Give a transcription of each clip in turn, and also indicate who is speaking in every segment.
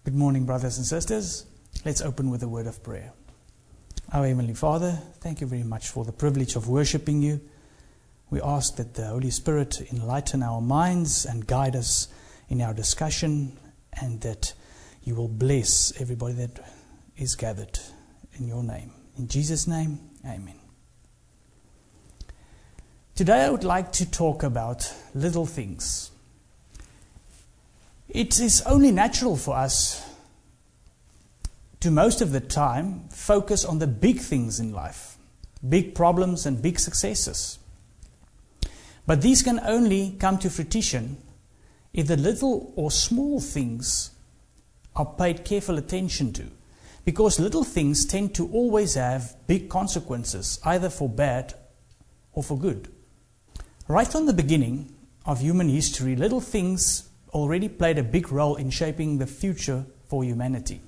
Speaker 1: Good morning, brothers and sisters. Let's open with a word of prayer. Our Heavenly Father, thank you very much for the privilege of worshiping you. We ask that the Holy Spirit enlighten our minds and guide us in our discussion, and that you will bless everybody that is gathered in your name. In Jesus' name, amen. Today I would like to talk about little things. It is only natural for us to most of the time focus on the big things in life, big problems and big successes. But these can only come to fruition if the little or small things are paid careful attention to, because little things tend to always have big consequences, either for bad or for good. Right from the beginning of human history, little things already played a big role in shaping the future for humanity.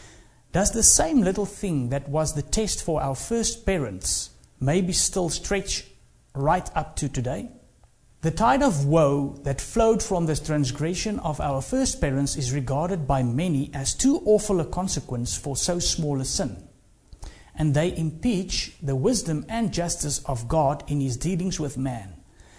Speaker 1: Does the same little thing that was the test for our first parents maybe still stretch right up to today? The tide of woe that flowed from the transgression of our first parents is regarded by many as too awful a consequence for so small a sin. And they impeach the wisdom and justice of God in His dealings with man.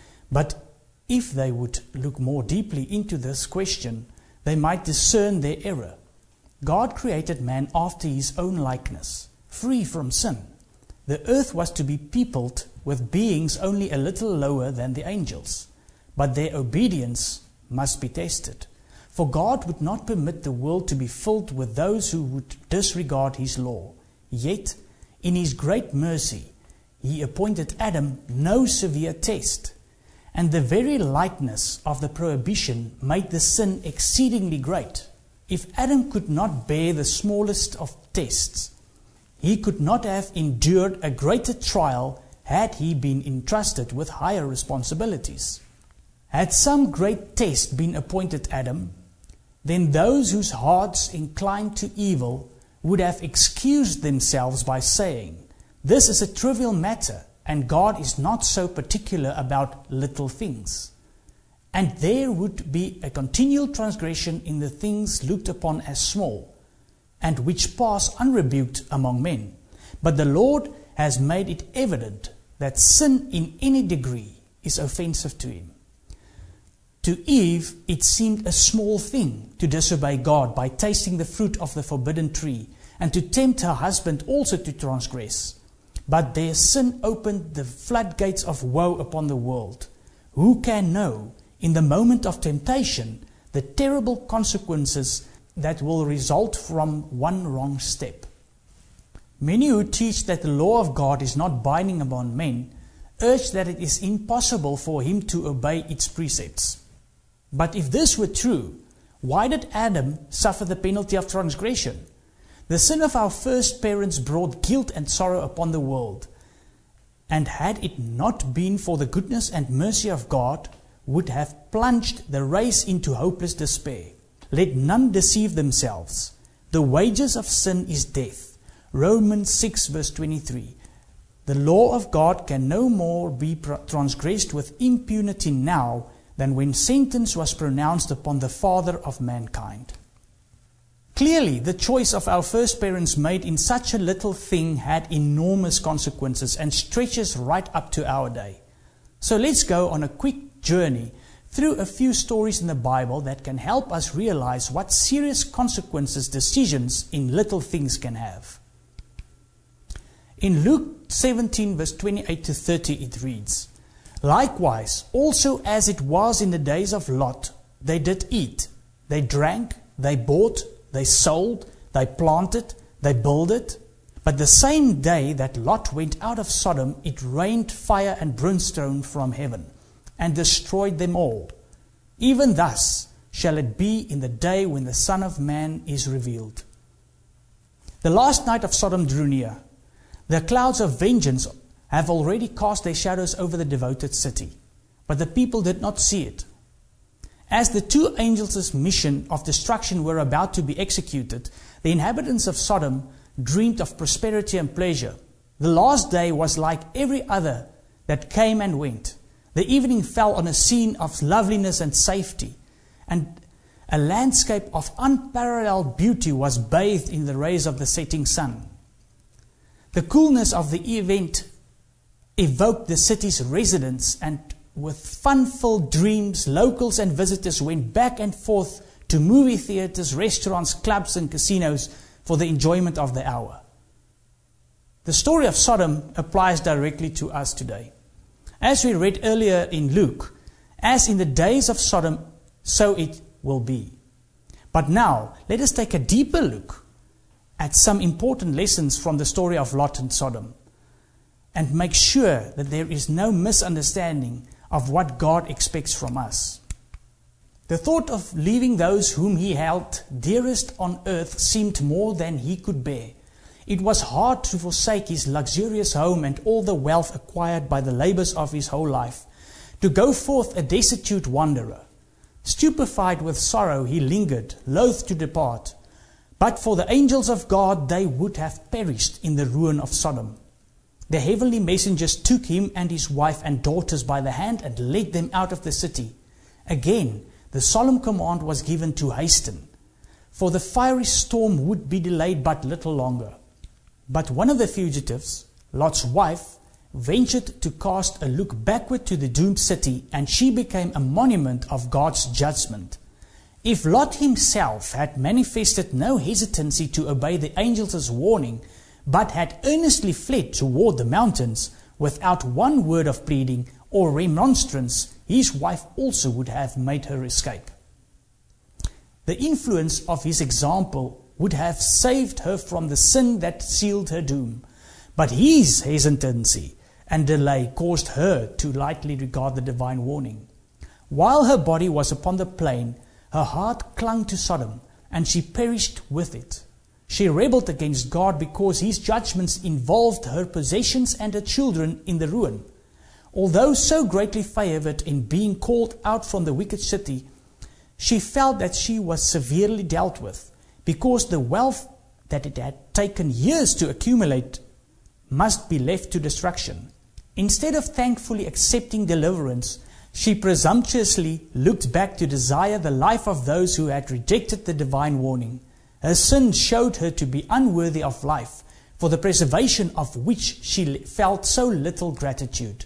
Speaker 1: But if they would look more deeply into this question, they might discern their error. God created man after His own likeness, free from sin. The earth was to be peopled with beings only a little lower than the angels, but their obedience must be tested. For God would not permit the world to be filled with those who would disregard His law. Yet, in His great mercy, He appointed Adam no severe test, and the very lightness of the prohibition made the sin exceedingly great. If Adam could not bear the smallest of tests, he could not have endured a greater trial had he been entrusted with higher responsibilities. Had some great test been appointed Adam, then those whose hearts inclined to evil would have excused themselves by saying, "This is a trivial matter, and God is not so particular about little things." And there would be a continual transgression in the things looked upon as small, and which pass unrebuked among men. But the Lord has made it evident that sin in any degree is offensive to Him. To Eve it seemed a small thing to disobey God by tasting the fruit of the forbidden tree, and to tempt her husband also to transgress. But their sin opened the floodgates of woe upon the world. Who can know, in the moment of temptation, the terrible consequences that will result from one wrong step? Many who teach that the law of God is not binding upon men urge that it is impossible for him to obey its precepts. But if this were true, why did Adam suffer the penalty of transgression? The sin of our first parents brought guilt and sorrow upon the world, and had it not been for the goodness and mercy of God, would have plunged the race into hopeless despair. Let none deceive themselves. The wages of sin is death. Romans 6 verse 23. The law of God can no more be transgressed with impunity now than when sentence was pronounced upon the father of mankind. Clearly, the choice of our first parents made in such a little thing had enormous consequences and stretches right up to our day. So let's go on a quick journey through a few stories in the Bible that can help us realize what serious consequences decisions in little things can have. In Luke 17 verse 28 to 30 it reads, "Likewise, also as it was in the days of Lot, they did eat, they drank, they bought, they sold, they planted, they builded. But the same day that Lot went out of Sodom, it rained fire and brimstone from heaven, and destroyed them all. Even thus shall it be in the day when the Son of Man is revealed." The last night of Sodom drew near. The clouds of vengeance have already cast their shadows over the devoted city, but the people did not see it. As the two angels' mission of destruction were about to be executed, the inhabitants of Sodom dreamed of prosperity and pleasure. The last day was like every other that came and went. The evening fell on a scene of loveliness and safety, and A landscape of unparalleled beauty was bathed in the rays of the setting sun. The coolness of the event evoked the city's residents, and with fun-filled dreams, locals and visitors went back and forth to movie theaters, restaurants, clubs and casinos for the enjoyment of the hour. The story of Sodom applies directly to us today. As we read earlier in Luke, as in the days of Sodom, so it will be. But now, let us take a deeper look at some important lessons from the story of Lot and Sodom, and make sure that there is no misunderstanding of what God expects from us. The thought of leaving those whom he held dearest on earth seemed more than he could bear. It was hard to forsake his luxurious home and all the wealth acquired by the labors of his whole life, to go forth a destitute wanderer. Stupefied with sorrow, he lingered, loath to depart. But for the angels of God, they would have perished in the ruin of Sodom. The heavenly messengers took him and his wife and daughters by the hand and led them out of the city. Again, the solemn command was given to hasten, for the fiery storm would be delayed but little longer. But one of the fugitives, Lot's wife, ventured to cast a look backward to the doomed city, and she became a monument of God's judgment. If Lot himself had manifested no hesitancy to obey the angels' warning, but had earnestly fled toward the mountains without one word of pleading or remonstrance, his wife also would have made her escape. The influence of his example would have saved her from the sin that sealed her doom. But his hesitancy and delay caused her to lightly regard the divine warning. While her body was upon the plain, her heart clung to Sodom, and she perished with it. She rebelled against God because his judgments involved her possessions and her children in the ruin. Although so greatly favored in being called out from the wicked city, she felt that she was severely dealt with, because the wealth that it had taken years to accumulate must be left to destruction. Instead of thankfully accepting deliverance, she presumptuously looked back to desire the life of those who had rejected the divine warning. Her sin showed her to be unworthy of life, for the preservation of which she felt so little gratitude.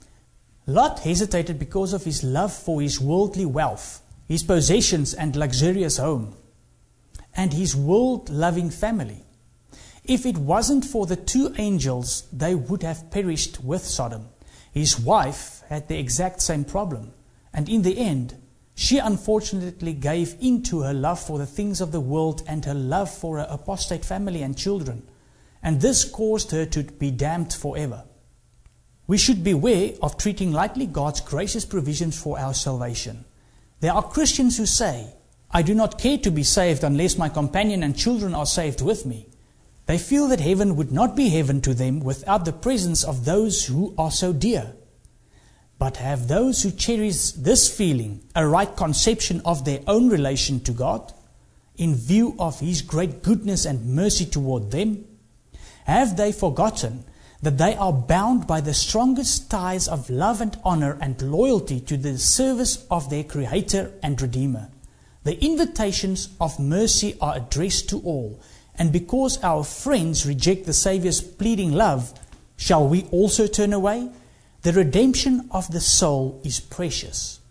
Speaker 1: Lot hesitated because of his love for his worldly wealth, his possessions and luxurious home, and his world-loving family. If it wasn't for the two angels, they would have perished with Sodom. His wife had the exact same problem, and in the end, she unfortunately gave in to her love for the things of the world and her love for her apostate family and children, and this caused her to be damned forever. We should beware of treating lightly God's gracious provisions for our salvation. There are Christians who say, "I do not care to be saved unless my companion and children are saved with me." They feel that heaven would not be heaven to them without the presence of those who are so dear. But have those who cherish this feeling a right conception of their own relation to God, in view of his great goodness and mercy toward them? Have they forgotten that they are bound by the strongest ties of love and honor and loyalty to the service of their Creator and Redeemer? The invitations of mercy are addressed to all, and because our friends reject the Saviour's pleading love, shall we also turn away? The redemption of the soul is precious.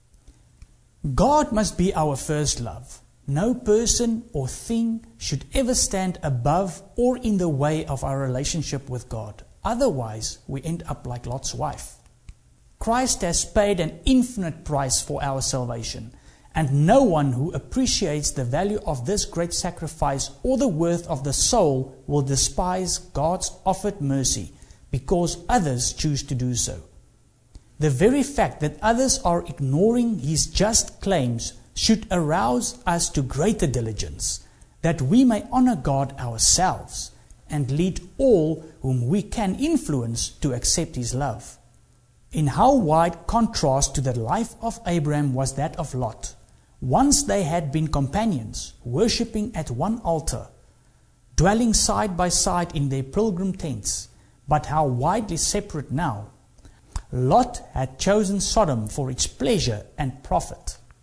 Speaker 1: God must be our first love. No person or thing should ever stand above or in the way of our relationship with God. Otherwise, we end up like Lot's wife. Christ has paid an infinite price for our salvation, and no one who appreciates the value of this great sacrifice or the worth of the soul will despise God's offered mercy because others choose to do so. The very fact that others are ignoring his just claims should arouse us to greater diligence, that we may honor God ourselves and lead all whom we can influence to accept his love. In how wide contrast to the life of Abraham was that of Lot. Once they had been companions, worshipping at one altar, dwelling side by side in their pilgrim tents, but how widely separate now. Lot had chosen Sodom for its pleasure and profit.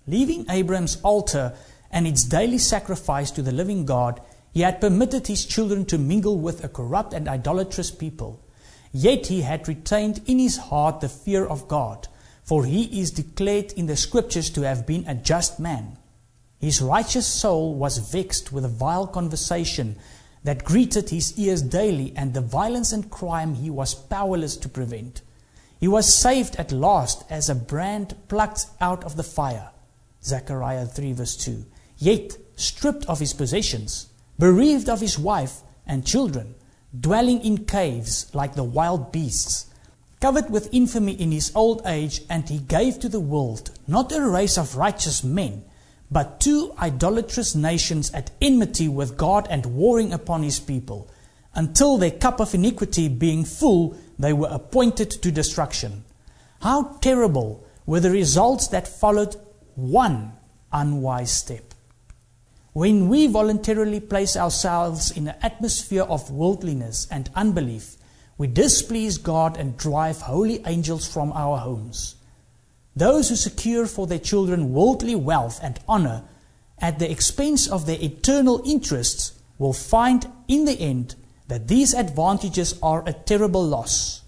Speaker 1: Leaving Abraham's altar and its daily sacrifice to the living God, he had permitted his children to mingle with a corrupt and idolatrous people. Yet he had retained in his heart the fear of God, for he is declared in the Scriptures to have been a just man. His righteous soul was vexed with a vile conversation that greeted his ears daily, and the violence and crime he was powerless to prevent. He was saved at last as a brand plucked out of the fire. Zechariah 3 verse 2. Yet stripped of his possessions, bereaved of his wife and children, dwelling in caves like the wild beasts, covered with infamy in his old age, and he gave to the world not a race of righteous men, but two idolatrous nations at enmity with God and warring upon his people. Until their cup of iniquity being full, they were appointed to destruction. How terrible were the results that followed one unwise step. When we voluntarily place ourselves in an atmosphere of worldliness and unbelief, we displease God and drive holy angels from our homes. Those who secure for their children worldly wealth and honor at the expense of their eternal interests will find in the end that these advantages are a terrible loss.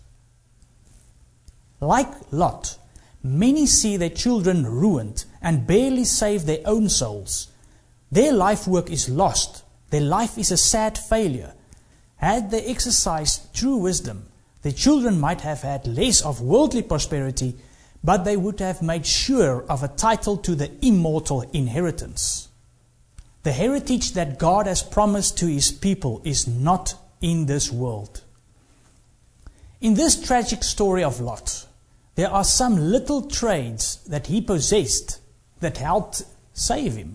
Speaker 1: Like Lot, many see their children ruined and barely save their own souls. Their life work is lost. Their life is a sad failure. Had they exercised true wisdom, their children might have had less of worldly prosperity, but they would have made sure of a title to the immortal inheritance. The heritage that God has promised to his people is not in this world. In this tragic story of Lot, there are some little traits that he possessed that helped save him.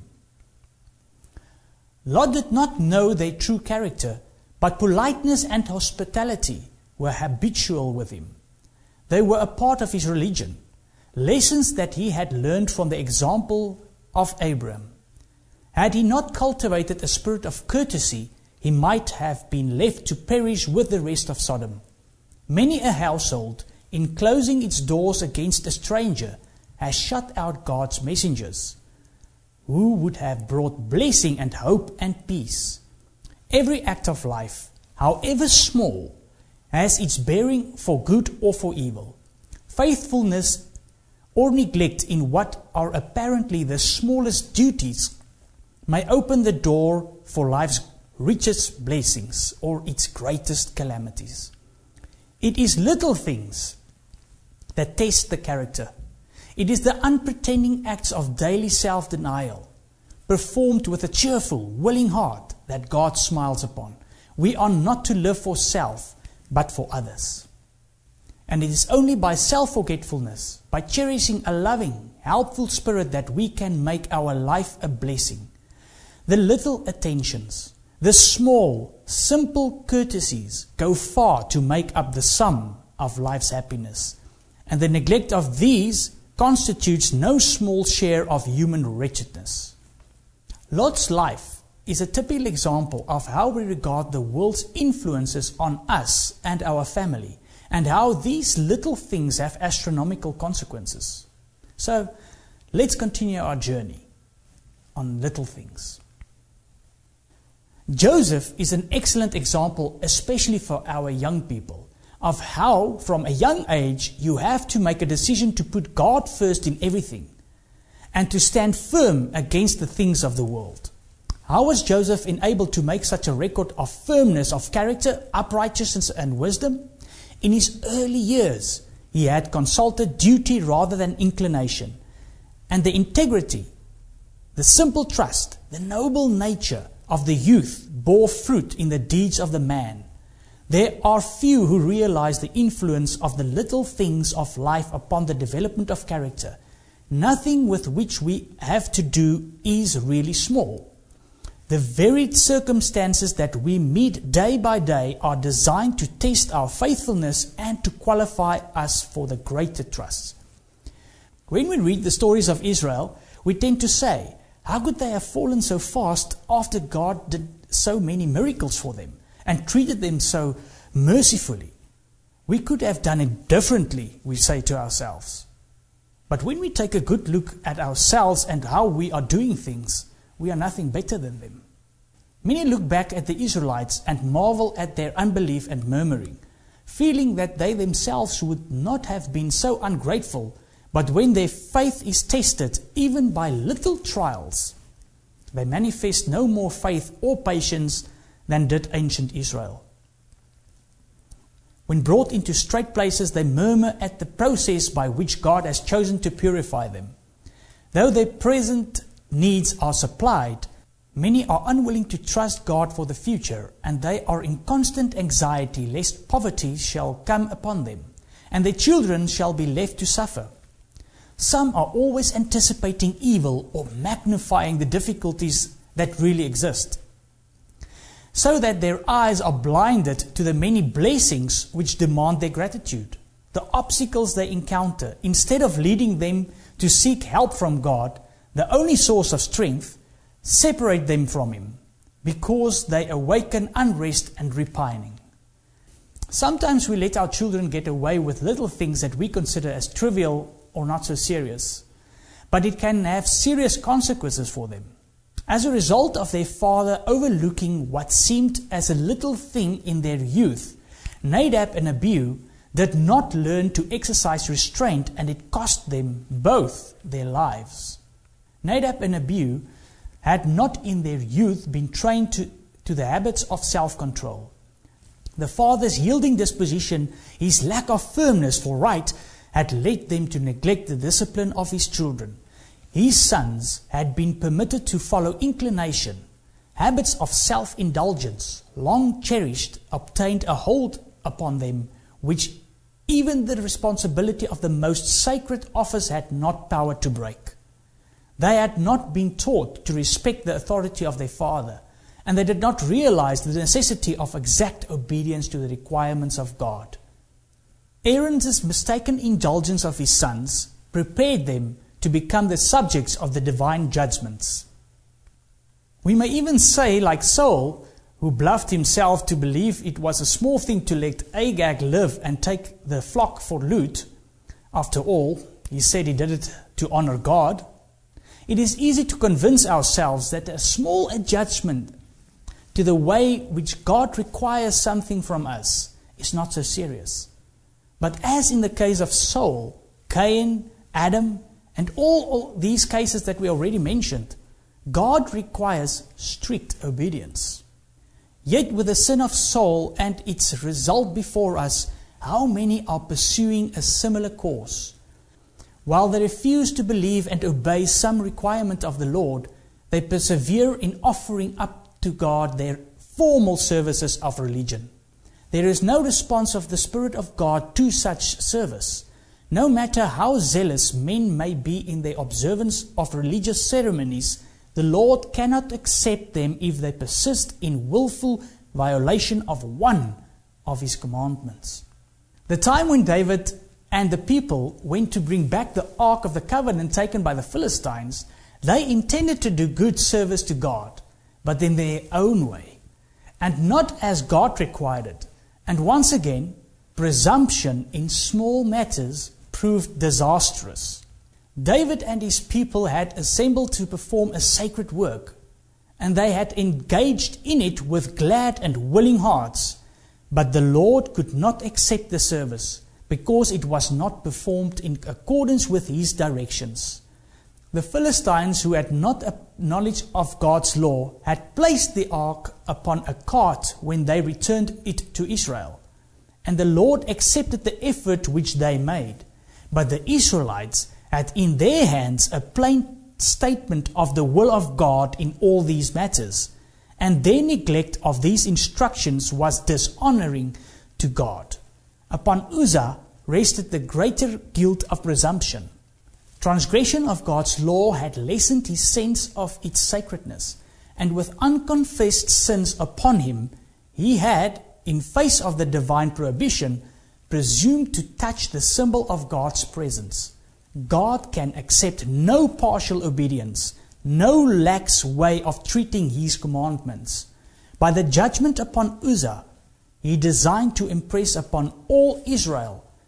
Speaker 1: Lot did not know their true character, but politeness and hospitality were habitual with him. They were a part of his religion, lessons that he had learned from the example of Abraham. Had he not cultivated a spirit of courtesy, he might have been left to perish with the rest of Sodom. Many a household, in closing its doors against a stranger, has shut out God's messengers, who would have brought blessing and hope and peace. Every act of life, however small, has its bearing for good or for evil. Faithfulness or neglect in what are apparently the smallest duties may open the door for life's richest blessings or its greatest calamities. It is little things that test the character. It is the unpretending acts of daily self-denial, performed with a cheerful, willing heart, that God smiles upon. We are not to live for self, but for others. And it is only by self-forgetfulness, by cherishing a loving, helpful spirit, that we can make our life a blessing. The little attentions, the small, simple courtesies go far to make up the sum of life's happiness. And the neglect of these constitutes no small share of human wretchedness. Lot's life is a typical example of how we regard the world's influences on us and our family, and how these little things have astronomical consequences. So, let's continue our journey on little things. Joseph is an excellent example, especially for our young people, of how from a young age you have to make a decision to put God first in everything and to stand firm against the things of the world. How was Joseph enabled to make such a record of firmness of character, uprightness and wisdom? In his early years, he had consulted duty rather than inclination, and the integrity, the simple trust, the noble nature of the youth bore fruit in the deeds of the man. There are few who realize the influence of the little things of life upon the development of character. Nothing with which we have to do is really small. The varied circumstances that we meet day by day are designed to test our faithfulness and to qualify us for the greater trusts. When we read the stories of Israel, we tend to say, how could they have fallen so fast after God did so many miracles for them and treated them so mercifully? We could have done it differently, we say to ourselves. But when we take a good look at ourselves and how we are doing things, we are nothing better than them. Many look back at the Israelites and marvel at their unbelief and murmuring, feeling that they themselves would not have been so ungrateful, but when their faith is tested, even by little trials, they manifest no more faith or patience than did ancient Israel. When brought into straight places, they murmur at the process by which God has chosen to purify them. Though their present needs are supplied, many are unwilling to trust God for the future, and they are in constant anxiety lest poverty shall come upon them, and their children shall be left to suffer. Some are always anticipating evil or magnifying the difficulties that really exist, so that their eyes are blinded to the many blessings which demand their gratitude. The obstacles they encounter, instead of leading them to seek help from God, the only source of strength, separate them from Him, because they awaken unrest and repining. Sometimes we let our children get away with little things that we consider as trivial or not so serious, but it can have serious consequences for them. As a result of their father overlooking what seemed as a little thing in their youth, Nadab and Abihu did not learn to exercise restraint, and it cost them both their lives. Nadab and Abihu had not in their youth been trained to the habits of self-control. The father's yielding disposition, his lack of firmness for right, had led them to neglect the discipline of his children. His sons had been permitted to follow inclination. Habits of self-indulgence, long cherished, obtained a hold upon them, which even the responsibility of the most sacred office had not power to break. They had not been taught to respect the authority of their father, and they did not realize the necessity of exact obedience to the requirements of God. Aaron's mistaken indulgence of his sons prepared them to become the subjects of the divine judgments. We may even say, like Saul, who bluffed himself to believe it was a small thing to let Agag live and take the flock for loot. After all, he said he did it to honor God. It is easy to convince ourselves that a small adjustment to the way which God requires something from us is not so serious. But as in the case of Saul, Cain, Adam, and all these cases that we already mentioned, God requires strict obedience. Yet with the sin of Saul and its result before us, how many are pursuing a similar course? While they refuse to believe and obey some requirement of the Lord, they persevere in offering up to God their formal services of religion. There is no response of the Spirit of God to such service. No matter how zealous men may be in their observance of religious ceremonies, the Lord cannot accept them if they persist in willful violation of one of His commandments. The time when David and the people went to bring back the Ark of the Covenant taken by the Philistines, they intended to do good service to God, but in their own way, and not as God required it. And once again, presumption in small matters proved disastrous. David and his people had assembled to perform a sacred work, and they had engaged in it with glad and willing hearts. But the Lord could not accept the service, because it was not performed in accordance with His directions. The Philistines, who had not a knowledge of God's law, had placed the ark upon a cart when they returned it to Israel. And the Lord accepted the effort which they made. But the Israelites had in their hands a plain statement of the will of God in all these matters, and their neglect of these instructions was dishonoring to God. Upon Uzzah rested the greater guilt of presumption. Transgression of God's law had lessened his sense of its sacredness, and with unconfessed sins upon him, he had, in face of the divine prohibition, presumed to touch the symbol of God's presence. God can accept no partial obedience, no lax way of treating His commandments. By the judgment upon Uzzah, He designed to impress upon all Israel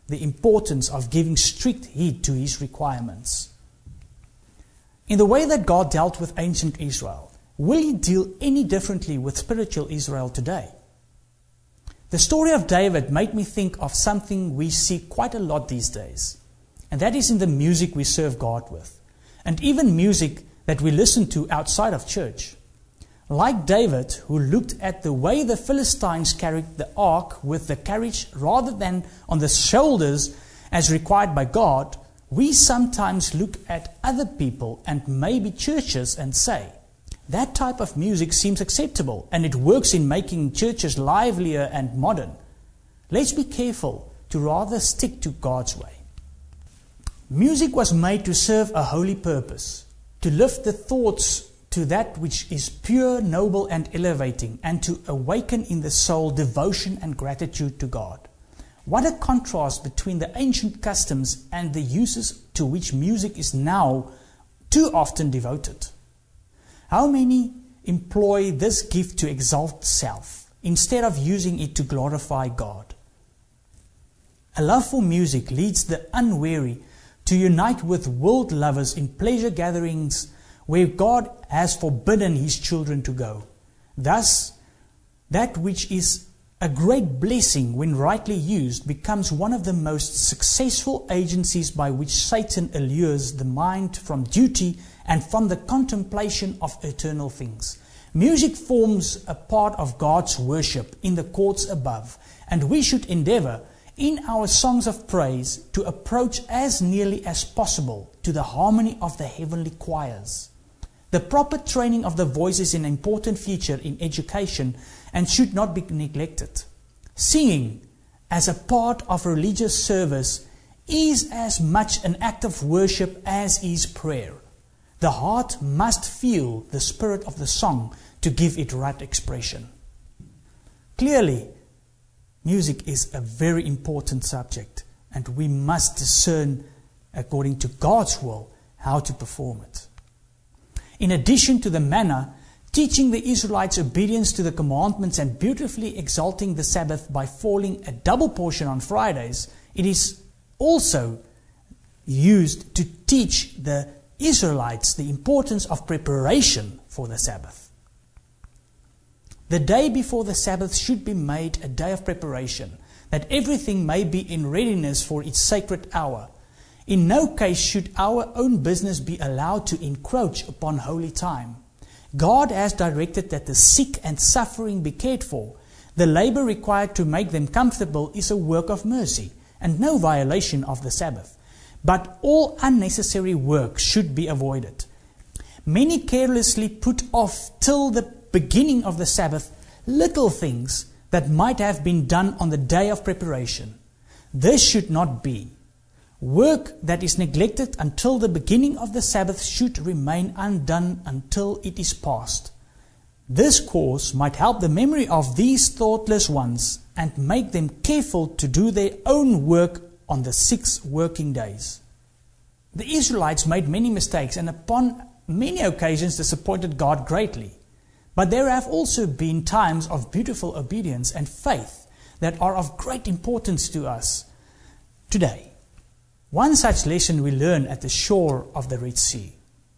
Speaker 1: the importance of giving strict heed to His requirements. In the way that God dealt with ancient Israel, will He deal any differently with spiritual Israel today? The story of David made me think of something we see quite a lot these days, and that is in the music we serve God with, and even music that we listen to outside of church. Like David, who looked at the way the Philistines carried the ark with the carriage rather than on the shoulders as required by God, we sometimes look at other people and maybe churches and say, that type of music seems acceptable and it works in making churches livelier and modern. Let's be careful to rather stick to God's way. Music was made to serve a holy purpose, to lift the thoughts to that which is pure, noble and elevating, and to awaken in the soul devotion and gratitude to God. What a contrast between the ancient customs and the uses to which music is now too often devoted. How many employ this gift to exalt self instead of using it to glorify God? A love for music leads the unwary to unite with world lovers in pleasure gatherings where God has forbidden His children to go. Thus, that which is a great blessing when rightly used becomes one of the most successful agencies by which Satan allures the mind from duty and from the contemplation of eternal things. Music forms a part of God's worship in the courts above, and we should endeavor in our songs of praise to approach as nearly as possible to the harmony of the heavenly choirs. The proper training of the voice is an important feature in education and should not be neglected. Singing as a part of religious service is as much an act of worship as is prayer. The heart must feel the spirit of the song to give it right expression. Clearly, music is a very important subject, and we must discern, according to God's will, how to perform it. In addition to the manner, teaching the Israelites obedience to the commandments and beautifully exalting the Sabbath by falling a double portion on Fridays, it is also used to teach the Israelites the importance of preparation for the Sabbath. The day before the Sabbath should be made a day of preparation, that everything may be in readiness for its sacred hour. In no case should our own business be allowed to encroach upon holy time. God has directed that the sick and suffering be cared for. The labor required to make them comfortable is a work of mercy and no violation of the Sabbath. But all unnecessary work should be avoided. Many carelessly put off till the beginning of the Sabbath little things that might have been done on the day of preparation. This should not be. Work that is neglected until the beginning of the Sabbath should remain undone until it is past. This course might help the memory of these thoughtless ones and make them careful to do their own work on the 6 working days. The Israelites made many mistakes and upon many occasions disappointed God greatly. But there have also been times of beautiful obedience and faith that are of great importance to us today. One such lesson we learn at the shore of the Red Sea.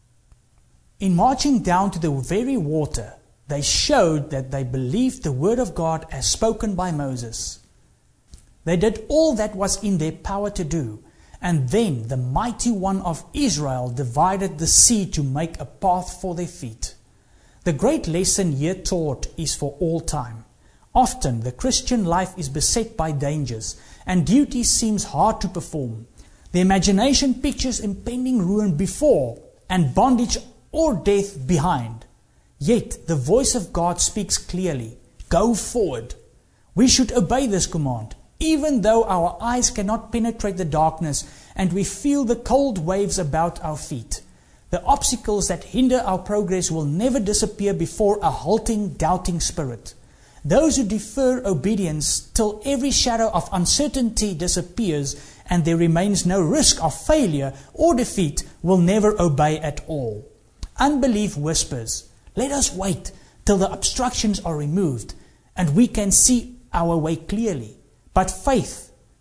Speaker 1: In marching down to the very water, they showed that they believed the word of God as spoken by Moses. They did all that was in their power to do, and then the mighty one of Israel divided the sea to make a path for their feet. The great lesson here taught is for all time. Often the Christian life is beset by dangers, and duty seems hard to perform. The imagination pictures impending ruin before and bondage or death behind. Yet the voice of God speaks clearly. Go forward. We should obey this command, even though our eyes cannot penetrate the darkness and we feel the cold waves about our feet. The obstacles that hinder our progress will never disappear before a halting, doubting spirit. Those who defer obedience till every shadow of uncertainty disappears and there remains no risk of failure or defeat will never obey at all. Unbelief whispers, let us wait till the obstructions are removed and we can see our way clearly. But faith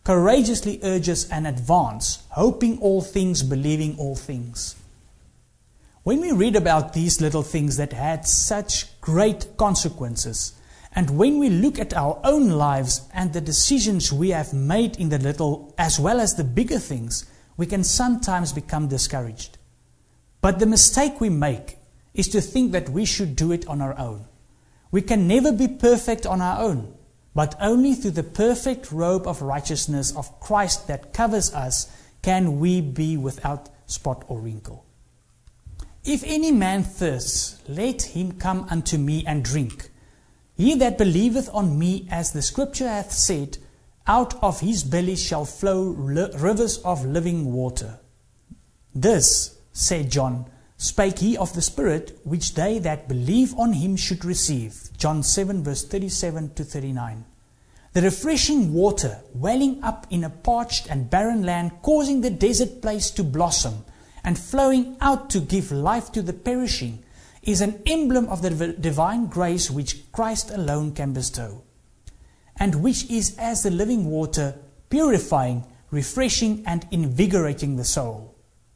Speaker 1: courageously urges an advance, hoping all things, believing all things. When we read about these little things that had such great consequences, and when we look at our own lives and the decisions we have made in the little as well as the bigger things, we can sometimes become discouraged. But the mistake we make is to think that we should do it on our own. We can never be perfect on our own, but only through the perfect robe of righteousness of Christ that covers us can we be without spot or wrinkle. If any man thirsts, let him come unto me and drink. He that believeth on me, as the Scripture hath said, out of his belly shall flow rivers of living water. This, said John, spake he of the Spirit, which they that believe on him should receive. John 7, verse 37 to 39. The refreshing water welling up in a parched and barren land, causing the desert place to blossom, and flowing out to give life to the perishing, is an emblem of the divine grace which Christ alone can bestow, and which is as the living water, purifying, refreshing, and invigorating the soul.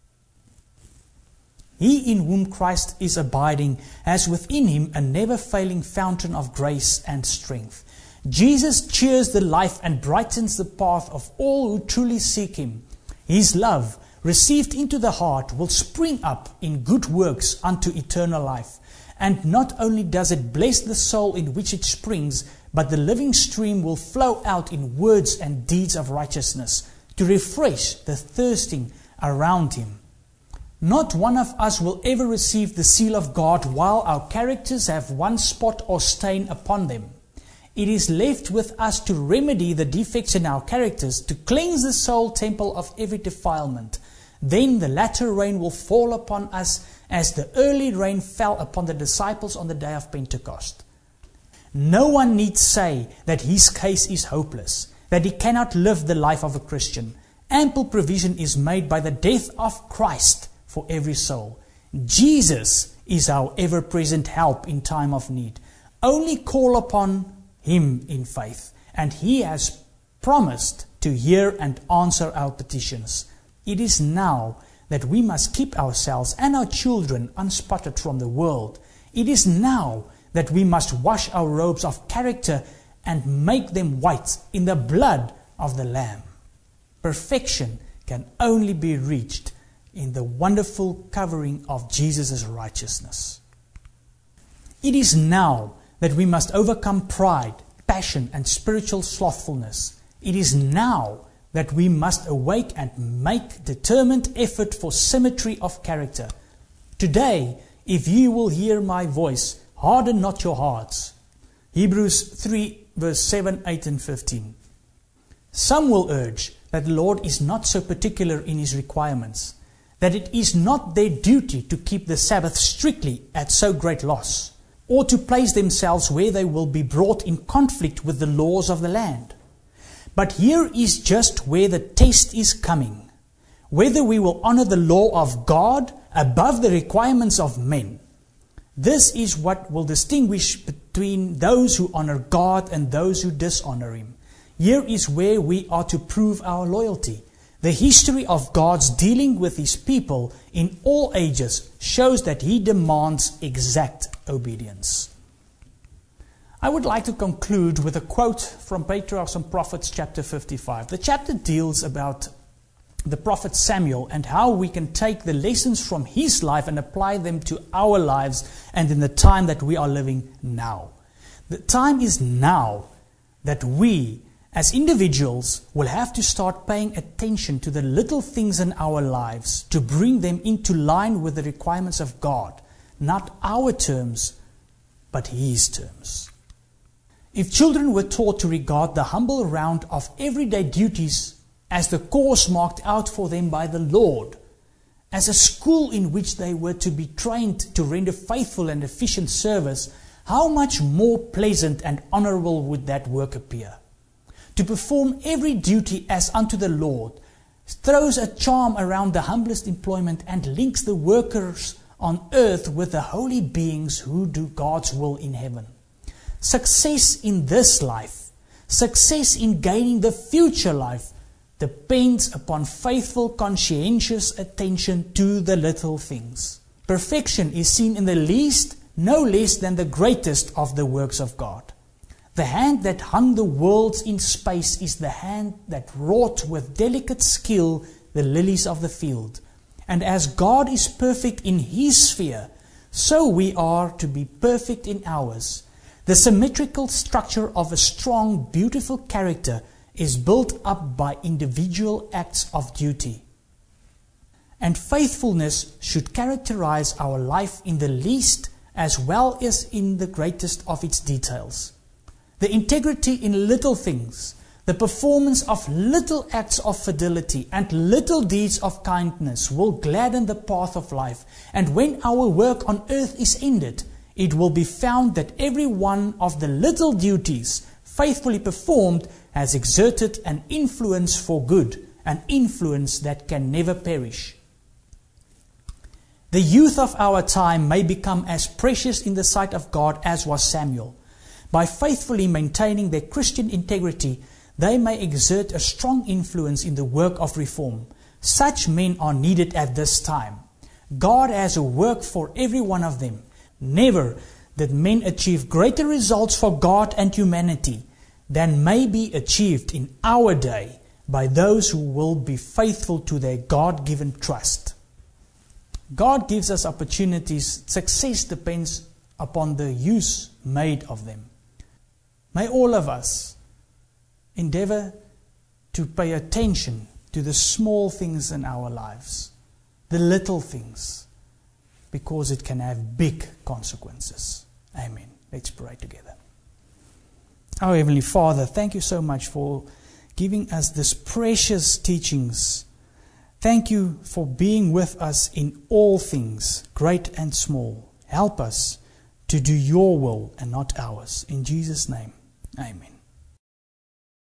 Speaker 1: He in whom Christ is abiding has within him a never-failing fountain of grace and strength. Jesus cheers the life and brightens the path of all who truly seek him. His love, received into the heart, will spring up in good works unto eternal life. And not only does it bless the soul in which it springs, but the living stream will flow out in words and deeds of righteousness to refresh the thirsting around him. Not one of us will ever receive the seal of God while our characters have one spot or stain upon them. It is left with us to remedy the defects in our characters, to cleanse the soul temple of every defilement. Then the latter rain will fall upon us as the early rain fell upon the disciples on the day of Pentecost. No one need say that his case is hopeless, that he cannot live the life of a Christian. Ample provision is made by the death of Christ for every soul. Jesus is our ever-present help in time of need. Only call upon him in faith, and he has promised to hear and answer our petitions. It is now that we must keep ourselves and our children unspotted from the world. It is now that we must wash our robes of character and make them white in the blood of the Lamb. Perfection can only be reached in the wonderful covering of Jesus' righteousness. It is now that we must overcome pride, passion, and spiritual slothfulness. It is now that we must awake and make determined effort for symmetry of character. Today, if ye will hear my voice, harden not your hearts. Hebrews 3, verse 7, 8, and 15. Some will urge that the Lord is not so particular in his requirements, that it is not their duty to keep the Sabbath strictly at so great loss, or to place themselves where they will be brought in conflict with the laws of the land. But here is just where the test is coming, whether we will honor the law of God above the requirements of men. This is what will distinguish between those who honor God and those who dishonor him. Here is where we are to prove our loyalty. The history of God's dealing with his people in all ages shows that he demands exact obedience. I would like to conclude with a quote from Patriarchs and Prophets chapter 55. The chapter deals about the prophet Samuel and how we can take the lessons from his life and apply them to our lives and in the time that we are living now. The time is now that we as individuals will have to start paying attention to the little things in our lives to bring them into line with the requirements of God, not our terms, but his terms. If children were taught to regard the humble round of everyday duties as the course marked out for them by the Lord, as a school in which they were to be trained to render faithful and efficient service, how much more pleasant and honorable would that work appear? To perform every duty as unto the Lord throws a charm around the humblest employment and links the workers on earth with the holy beings who do God's will in heaven. Success in this life, success in gaining the future life, depends upon faithful, conscientious attention to the little things. Perfection is seen in the least, no less than the greatest of the works of God. The hand that hung the worlds in space is the hand that wrought with delicate skill the lilies of the field. And as God is perfect in His sphere, so we are to be perfect in ours. The symmetrical structure of a strong, beautiful character is built up by individual acts of duty. And faithfulness should characterize our life in the least as well as in the greatest of its details. The integrity in little things, the performance of little acts of fidelity and little deeds of kindness will gladden the path of life. And when our work on earth is ended, it will be found that every one of the little duties faithfully performed has exerted an influence for good, an influence that can never perish. The youth of our time may become as precious in the sight of God as was Samuel. By faithfully maintaining their Christian integrity, they may exert a strong influence in the work of reform. Such men are needed at this time. God has a work for every one of them. Never did men achieve greater results for God and humanity than may be achieved in our day by those who will be faithful to their God-given trust. God gives us opportunities. Success depends upon the use made of them. May all of us endeavor to pay attention to the small things in our lives, the little things, because it can have big consequences. Amen. Let's pray together. Our Heavenly Father, thank you so much for giving us this precious teachings. Thank you for being with us in all things, great and small. Help us to do your will and not ours. In Jesus' name, amen.